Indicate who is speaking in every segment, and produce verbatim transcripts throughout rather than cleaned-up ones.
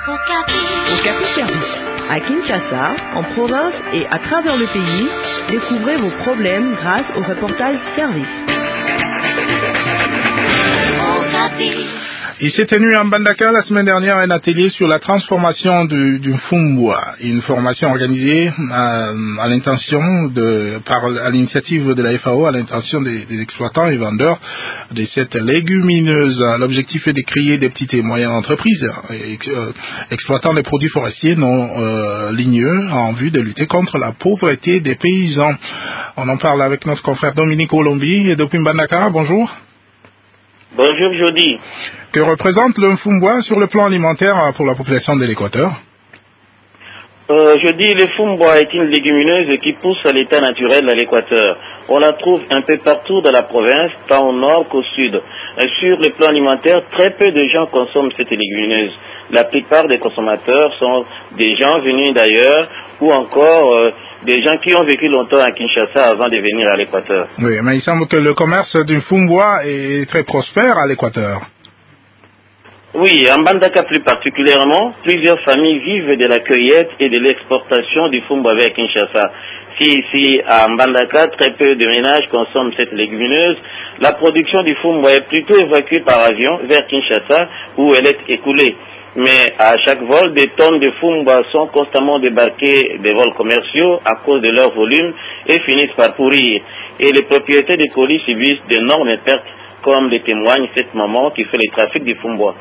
Speaker 1: Okapi Service. À Kinshasa, en province et à travers le pays, découvrez vos problèmes grâce au reportage Service.
Speaker 2: Il s'est tenu à Mbandaka la semaine dernière un atelier sur la transformation du, du Fumbwa, une formation organisée à, à l'intention de, par à l'initiative de la F A O, à l'intention des, des exploitants et vendeurs de cette légumineuse. L'objectif est de créer des petites et moyennes entreprises ex, euh, exploitant des produits forestiers non euh, ligneux en vue de lutter contre la pauvreté des paysans. On en parle avec notre confrère Dominique Olombi et depuis Mbandaka. Bonjour.
Speaker 3: Bonjour Jody.
Speaker 2: Que représente le Fumbwa sur le plan alimentaire pour la population de l'Équateur?
Speaker 3: euh, Je dis le Fumbwa est une légumineuse qui pousse à l'état naturel à l'Équateur. On la trouve un peu partout dans la province, tant au nord qu'au sud. Et sur le plan alimentaire, très peu de gens consomment cette légumineuse. La plupart des consommateurs sont des gens venus d'ailleurs ou encore euh, des gens qui ont vécu longtemps à Kinshasa avant de venir à l'Équateur.
Speaker 2: Oui, mais il semble que le commerce du Fumbwa est très prospère à l'Équateur.
Speaker 3: Oui, en Mbandaka plus particulièrement, plusieurs familles vivent de la cueillette et de l'exportation du Fumbwa vers Kinshasa. Si ici à Mbandaka, très peu de ménages consomment cette légumineuse, la production du Fumbwa est plutôt évacuée par avion vers Kinshasa où elle est écoulée. Mais à chaque vol, des tonnes de Fumbwa sont constamment débarquées des vols commerciaux à cause de leur volume et finissent par pourrir. Et les propriétaires des colis subissent d'énormes pertes, comme le témoigne cette maman qui fait le trafic du Fumbwa.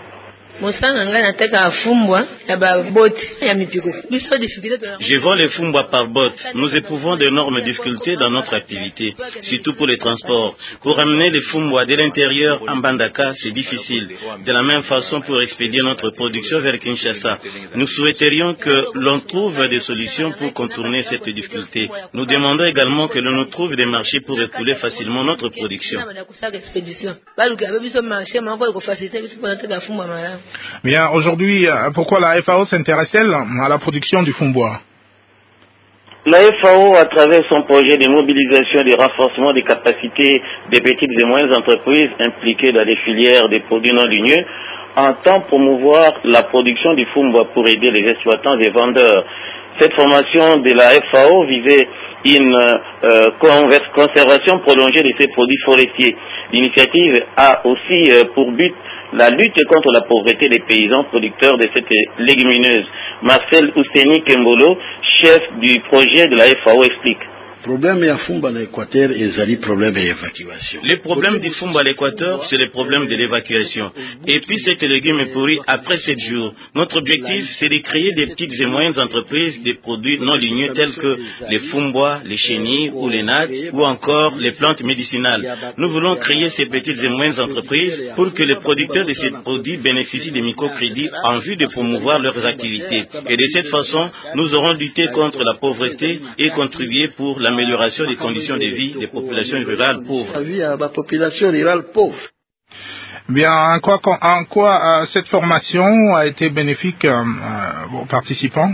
Speaker 4: Je vends les Fumbwa par botte. Nous éprouvons d'énormes difficultés dans notre activité, surtout pour les transports. Pour amener les Fumbwa de l'intérieur en Mbandaka, c'est difficile. De la même façon pour expédier notre production vers Kinshasa. Nous souhaiterions que l'on trouve des solutions pour contourner cette difficulté. Nous demandons également que l'on nous trouve des marchés pour écouler facilement notre production.
Speaker 2: Bien, aujourd'hui, pourquoi la F A O s'intéresse-t-elle à la production du Fumbwa?
Speaker 3: La F A O, à travers son projet de mobilisation et de renforcement des capacités des petites et moyennes entreprises impliquées dans les filières des produits non ligneux, entend promouvoir la production du Fumbwa pour aider les exploitants et vendeurs. Cette formation de la F A O visait une euh, conservation prolongée de ces produits forestiers. L'initiative a aussi euh, pour but la lutte contre la pauvreté des paysans producteurs de cette légumineuse. Marcel Ouseni Kembolo, chef du projet de la F A O, explique.
Speaker 5: Le problème à Fumbwa à l'Équateur est le problème de l'évacuation.
Speaker 4: Le problème du Fumbwa à l'Équateur, c'est le problème de l'évacuation. Et puis cette légume est pourrie après sept jours. Notre objectif, c'est de créer des petites et moyennes entreprises des produits non ligneux tels que les Fumbwa, les chenilles ou les nattes ou encore les plantes médicinales. Nous voulons créer ces petites et moyennes entreprises pour que les producteurs de ces produits bénéficient des microcrédits en vue de promouvoir leurs activités. Et de cette façon, nous aurons lutté contre la pauvreté et contribué pour la l'amélioration des conditions de vie des populations rurales pauvres.
Speaker 5: La population rurale pauvre.
Speaker 2: Bien, en quoi, en quoi euh, cette formation a été bénéfique euh, aux participants?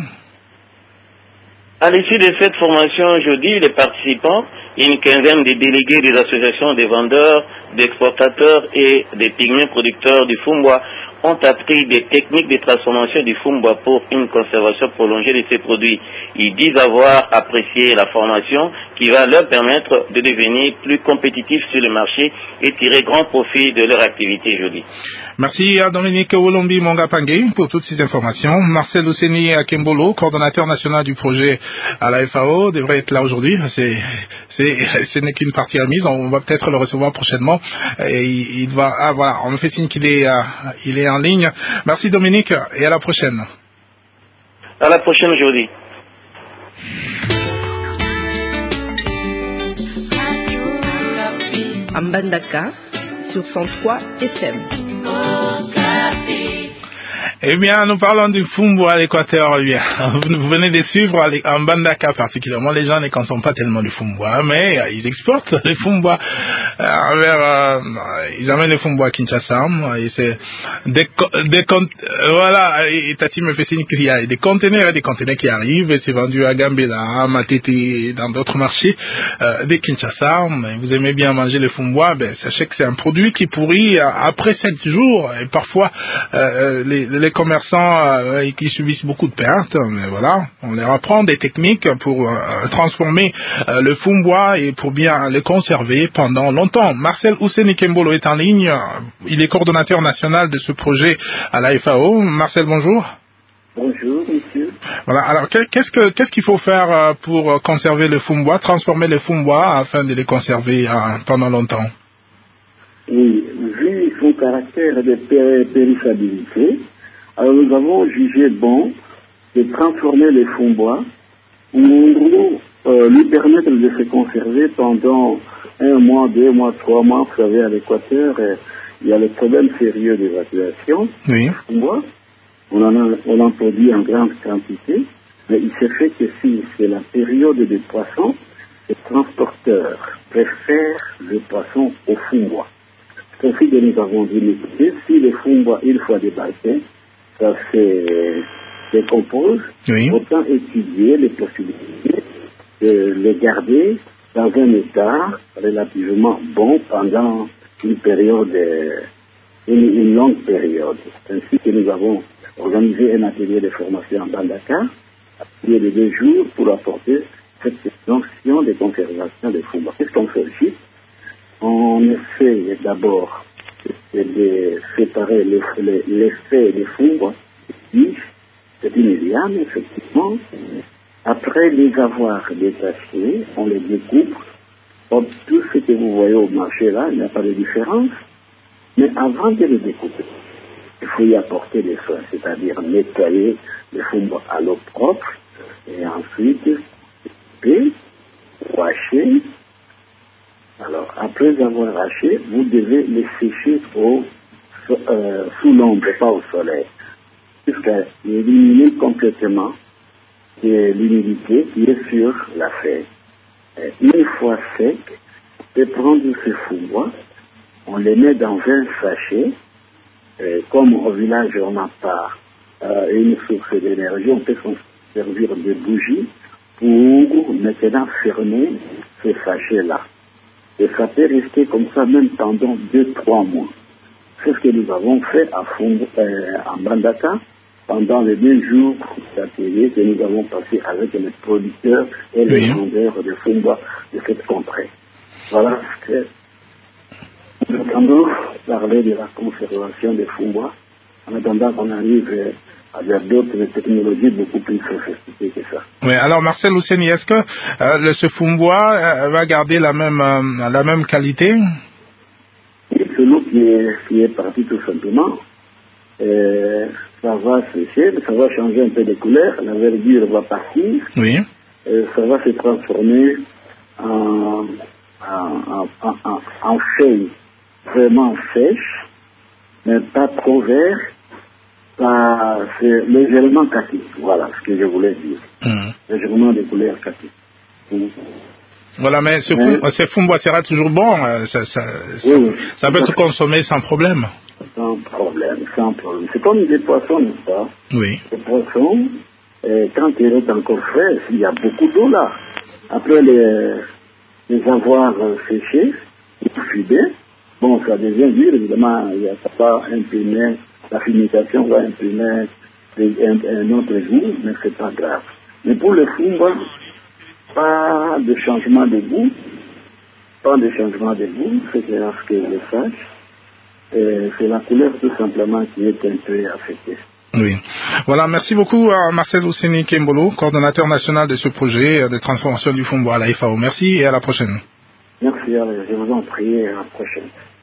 Speaker 3: À l'issue de cette formation, jeudi, les participants, une quinzaine de délégués des associations des vendeurs, d'exportateurs et des pygmées producteurs du Fumbwa ont appris des techniques de transformation du Fumbwa pour une conservation prolongée de ces produits. Ils disent avoir apprécié la formation qui va leur permettre de devenir plus compétitifs sur le marché et tirer grand profit de leur activité jeudi.
Speaker 2: Merci à Dominique Olombi Mongapangé pour toutes ces informations. Marcel Ouseni Kembolo, coordonnateur national du projet à la F A O, devrait être là aujourd'hui. C'est, c'est, ce n'est qu'une partie remise. On va peut-être le recevoir prochainement. Et il, il va, ah voilà, on me fait signe qu'il est, euh, il est en ligne. Merci Dominique et à la prochaine.
Speaker 3: À la prochaine jeudi.
Speaker 1: Mbandaka sur cent trois F M.
Speaker 2: Eh bien, nous parlons du Fumbwa à l'Équateur. Eh bien, vous venez de suivre en Mbandaka particulièrement. Les gens ne consomment pas tellement du Fumbwa, mais euh, ils exportent le Fumbwa euh, vers, euh, ils amènent le Fumbwa à Kinshasa. Et c'est des, des voilà, et Tati me fait signe qu'il y a des conteneurs et des conteneurs qui arrivent et c'est vendu à Gambela, à Matete et dans d'autres marchés euh, de Kinshasa. Vous aimez bien manger le Fumbwa, ben sachez que c'est un produit qui pourrit après sept jours et parfois euh, les, les commerçants euh, qui subissent beaucoup de pertes, mais voilà, on leur apprend des techniques pour euh, transformer euh, le fumbois et pour bien le conserver pendant longtemps. Marcel Ouseni Kembolo est en ligne, il est coordonnateur national de ce projet à la F A O. Marcel, bonjour.
Speaker 6: Bonjour, monsieur.
Speaker 2: Voilà. Alors, qu'est-ce que qu'est-ce qu'il faut faire pour conserver le fumbois, transformer le fumbois afin de les conserver euh, pendant longtemps?
Speaker 6: Oui, vu son caractère de péri- périssabilité, alors nous avons jugé bon de transformer le fumbois pour euh, lui permettre de se conserver pendant un mois, deux mois, trois mois. Vous savez, à l'équateur, euh, il y a le problème sérieux d'évacuation
Speaker 2: Oui.
Speaker 6: du fumbois. On en, a, on en produit en grande quantité, mais il se fait que si c'est la période des poissons, les transporteurs préfèrent les poissons au fumbois. C'est ainsi que nous avons dit, écoutez, si le fumbois, une fois débarqué, ça se décompose,
Speaker 2: Oui.
Speaker 6: autant étudier les possibilités de les garder dans un état relativement bon pendant une période, une, une longue période. C'est ainsi que nous avons organisé un atelier de formation à Bandaka, atelier de deux jours pour apporter cette notion de conservation des fumbois. Qu'est-ce qu'on fait ici? On essaie d'abord de, de séparer l'effet des fumbois. C'est une liane, effectivement. Après les avoir détachés, on les découpe. Comme tout ce que vous voyez au marché là, il n'y a pas de différence. Mais avant de les découper, il faut y apporter des soins, c'est-à-dire nettoyer les fumbois à l'eau propre et ensuite couper, hacher. Alors, après avoir haché, vous devez les sécher au, euh, sous l'ombre, pas au soleil, jusqu'à éliminer complètement l'humidité qui est sur la feuille. Et une fois sec, on peut prendre ces fumbois, on les met dans un sachet. Et comme au village on n'a pas euh, une source d'énergie, on peut s'en servir de bougies pour maintenant fermer ce sachet-là. Et ça peut rester comme ça même pendant deux, trois mois. C'est ce que nous avons fait à Fumbo, euh, à Bandaka pendant les deux jours d'atelier que nous avons passé avec les producteurs et les
Speaker 2: Oui.
Speaker 6: vendeurs de Fumbois de cette contrée. Voilà ce que nous entendons parler de la conservation des fumbois en attendant qu'on arrive à d'autres technologies beaucoup plus sophistiquées que ça.
Speaker 2: Oui, alors Marcel Ouseni, est-ce que euh, le, ce fumbois euh, va garder la même, euh, la même qualité?
Speaker 6: Et celui qui est, qui est parti tout simplement, euh, ça va sécher, ça va changer un peu de couleur, la verdure va partir,
Speaker 2: Oui.
Speaker 6: euh, ça va se transformer en, en, en, en, en feuilles vraiment sèches, mais pas trop vert, pas, c'est légèrement kaki. Voilà ce que je voulais dire.
Speaker 2: Mmh.
Speaker 6: Légèrement de couleur kaki. Mmh.
Speaker 2: Voilà, mais ce,
Speaker 6: Mais,
Speaker 2: fum, ce fumbois sera toujours bon, euh, ça, ça,
Speaker 6: oui,
Speaker 2: ça,
Speaker 6: oui,
Speaker 2: ça peut être consommé sans problème.
Speaker 6: Sans problème, sans problème. C'est comme des poissons, n'est-ce pas?
Speaker 2: Oui.
Speaker 6: Les poissons, euh, quand ils restent encore frais, il y a beaucoup d'eau là. Après les, les avoir euh, séchés, fumés, bon, ça devient dur, évidemment, il y a, ça va imprimer, la fumication va imprimer un, un autre goût, mais c'est pas grave. Mais pour le fumbois, pas de changement de goût, pas de changement de goût, c'est ce que je sache. Et c'est la couleur tout simplement qui est un peu affectée.
Speaker 2: Oui. Voilà, merci beaucoup à Marcel Ouseni Kembolo, coordonnateur national de ce projet de transformation du fumbois à la F A O. Merci et à la prochaine.
Speaker 6: Merci, alors, je vous en prie, à la prochaine.